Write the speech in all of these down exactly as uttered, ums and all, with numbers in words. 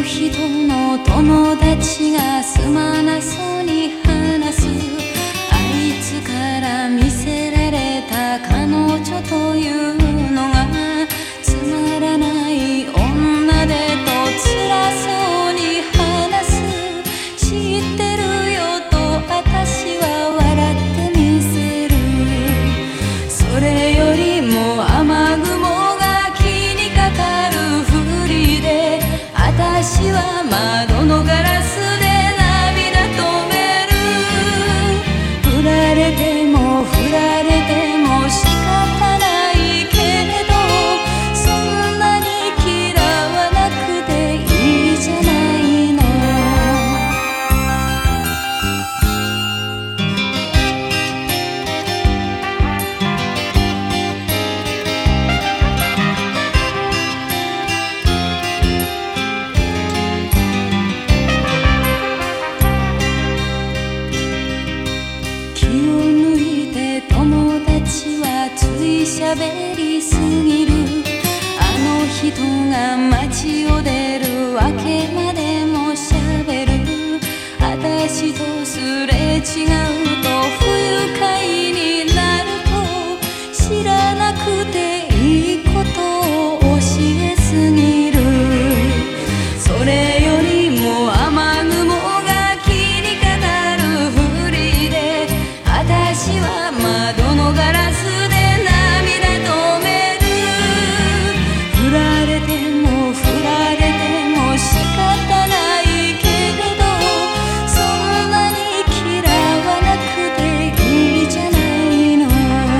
人の友達がすまなそうに話す、あいつから見せられた彼女というのがつまらない女でと辛そうに話す。知ってるよと私は笑ってみせる。それよりも雨雲が気にかかるふりで、私は窓のガラスで涙止める。振られても振られても仕方ないけれど、そんなに嫌わなくていいじゃないの。気を抜いて友達はつい喋りすぎる。あの人が街を出るわけまでも喋る。私とすれ違うと不愉快になると、知らなくていいことを教えすぎる。それよりも雨雲が気にかかるふりで、私は窓のガラスで涙止める。振られても振られても仕方ないけれど、そんなに嫌わなくていいじゃないの。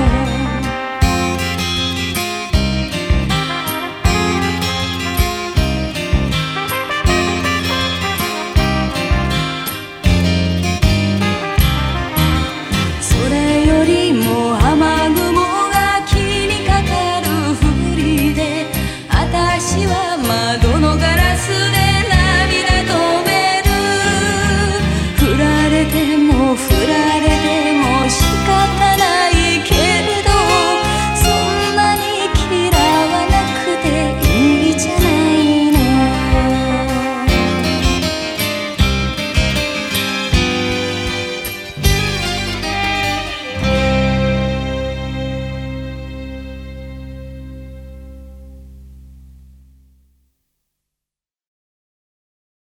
それよりも雨雲が気にかかるふりで、私は窓のガラス